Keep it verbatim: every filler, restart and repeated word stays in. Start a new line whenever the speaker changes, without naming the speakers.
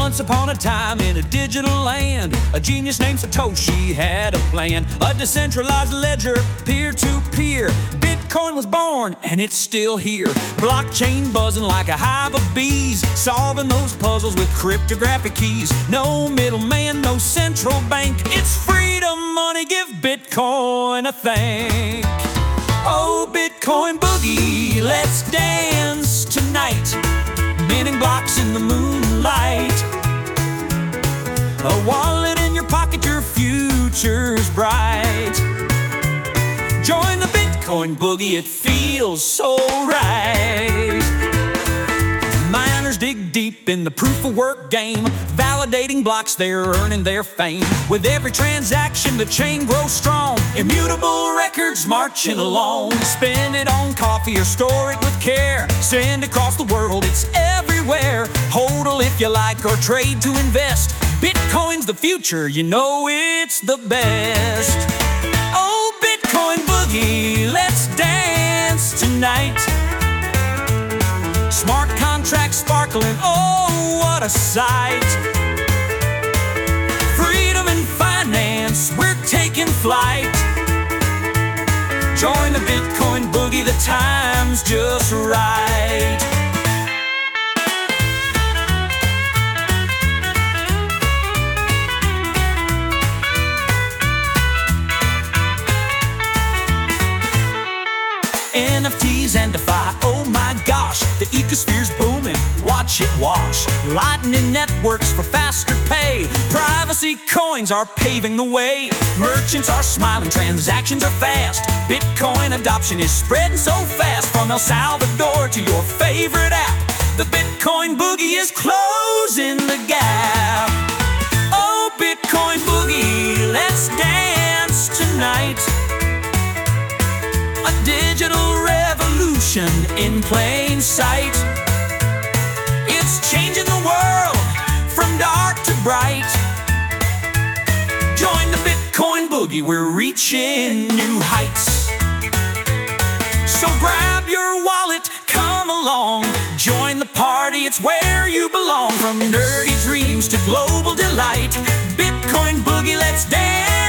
Once upon a time in a digital land, a genius named Satoshi had a plan. A decentralized ledger, peer-to-peer. Bitcoin was born, and it's still here. Blockchain buzzing like a hive of bees, solving those puzzles with cryptographic keys. No middleman, no central bank. It's freedom money, give Bitcoin a thank. Oh, Bitcoin boogie, let's dance tonight. Minting blocks in the moonlight. A wallet in your pocket, your future's bright. Join the Bitcoin boogie, it feels so right. Miners dig deep in the proof of work game, validating blocks, they're earning their fame. With every transaction, the chain grows strong. Immutable records marching along. Spend it on coffee or store it with care. Send across the world, it's everywhere. Hodl if you like or trade to invest. Bitcoin's the future, you know it's the best. Oh, Bitcoin boogie, let's dance tonight. Smart contracts sparkling, oh, what a sight. Freedom and finance, we're taking flight. Join the Bitcoin boogie, the time's just right. N F Ts and DeFi, oh my gosh, the ecosphere's booming, watch it wash. Lightning networks for faster pay. Privacy coins are paving the way. Merchants are smiling, transactions are fast. Bitcoin adoption is spreading so fast. From El Salvador to your favorite app, the Bitcoin boogie is closing the gap. Oh, Bitcoin boogie, let's dance tonight. A digital revolution in plain sight. It's changing the world from dark to bright. Join the Bitcoin boogie, we're reaching new heights. So grab your wallet, come along. Join the party, it's where you belong. From nerdy dreams to global delight, Bitcoin boogie, let's dance